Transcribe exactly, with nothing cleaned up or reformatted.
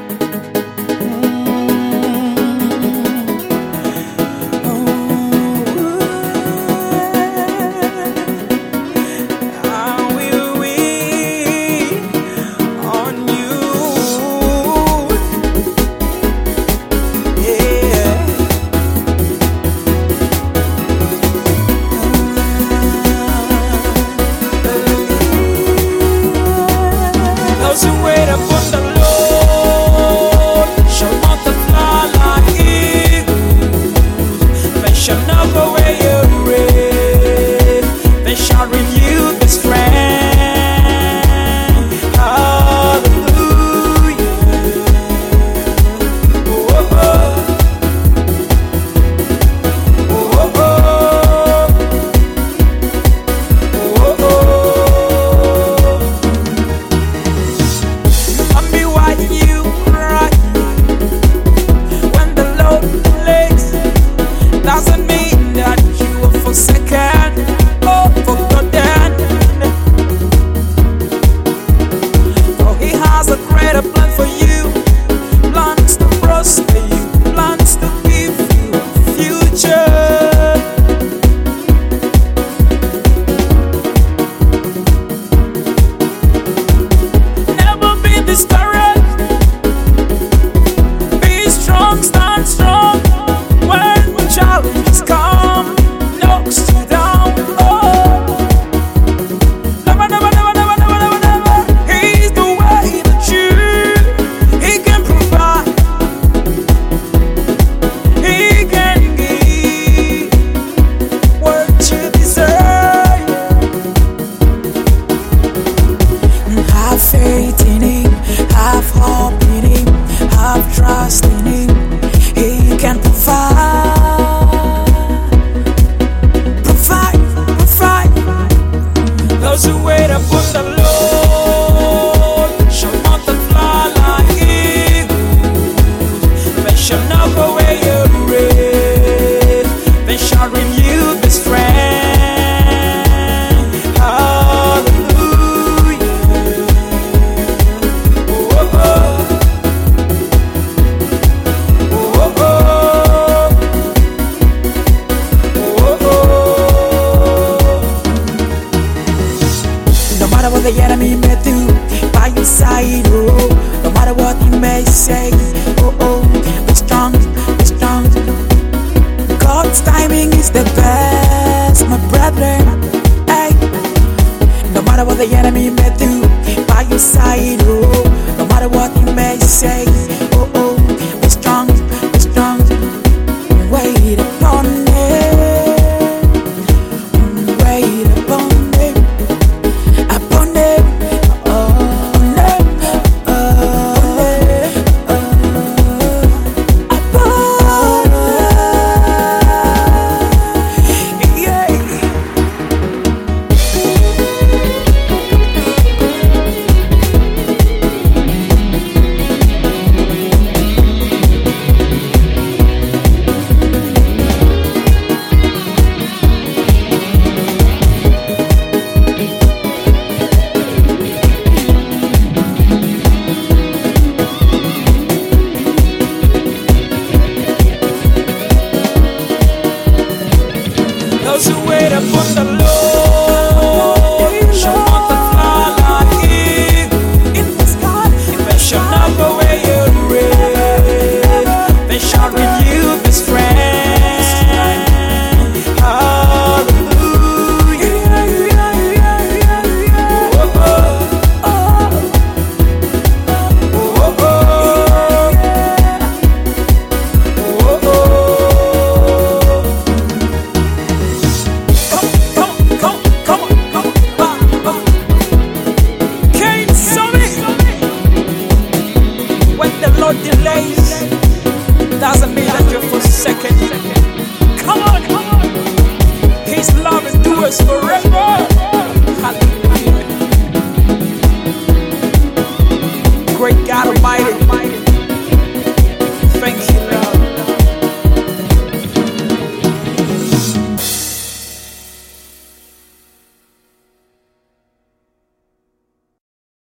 the enemy may do by your side, oh, no matter what you may say, oh, oh, be strong, be strong. God's timing is the best, my brethren, hey. No matter what the enemy may do by your side, oh, no matter what you may say, oh, oh, be strong, be strong. Wait upon it, wait upon it, upon it, on it, upon it, upon it, yeah. Those who wait upon the Lord shall multiply like eagles in the sky. They shall not go away afraid. They shall renew their strength. Hallelujah. Oh, oh, oh, oh, oh, oh, oh. Lord delays doesn't mean that you're forsaken. Come on, come on. His love endures forever. Hallelujah. Great God Almighty.